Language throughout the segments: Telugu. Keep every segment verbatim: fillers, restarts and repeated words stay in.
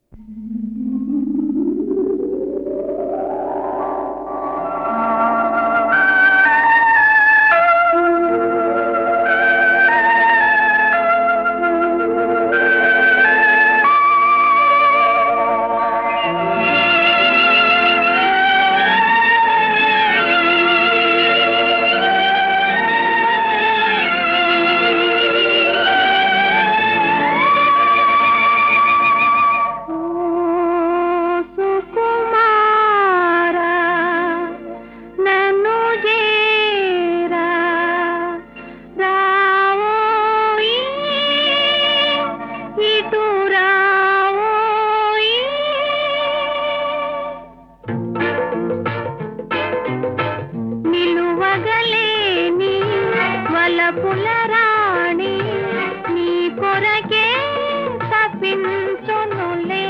పులరాణి నీ కొరకే తప్పించునులే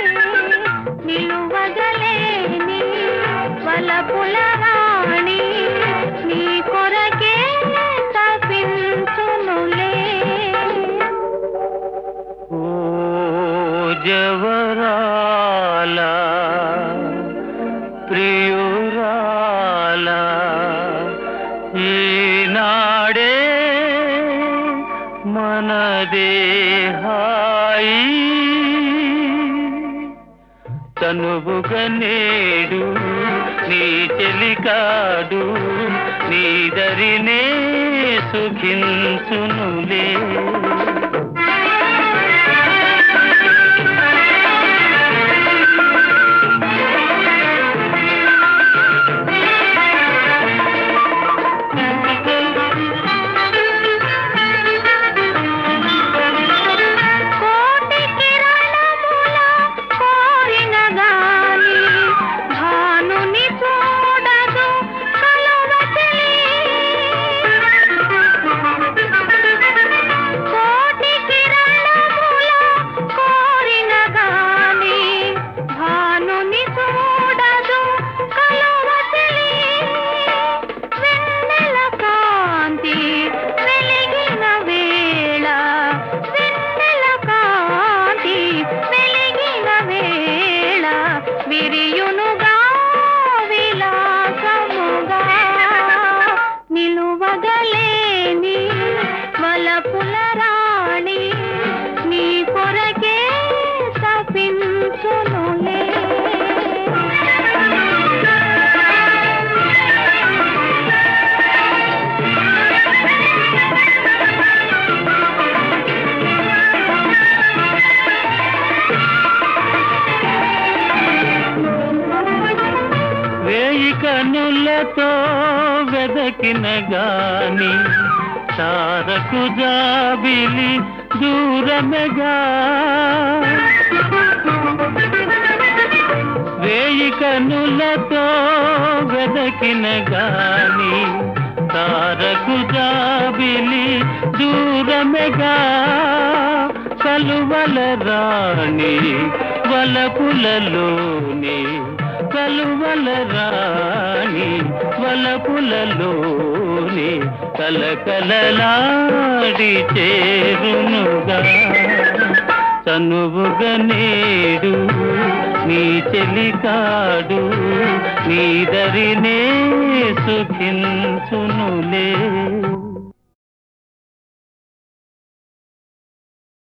నిలువగలేని వల పులరాణి నీ కొరకే తప్పించునులే. ఓ జవరాలా ప్రియురాలా ఈనాడే మనదే హాయి తనువుగ నేడు నీ చెలికాడు నీ దరినే సుఖించునులే. విరియునుగా విలాసముగా నిలువగలేని వలపులరాణి నీ కొరకే తప్పించునులే. వేయి కనులతో వెదకిన గాని తారకు జాబిలి దూరమగా వేయి కనులతో వెదకిన గాని తారకు జాబిలి దూరమగా కలువల రాణి వలపులలోని కలువల రాణి వలపులలోని కలకలలాడి చేరునుగా తనువుగ నేడు నీ చెలికాడు నీ దరినే సుఖించునులే.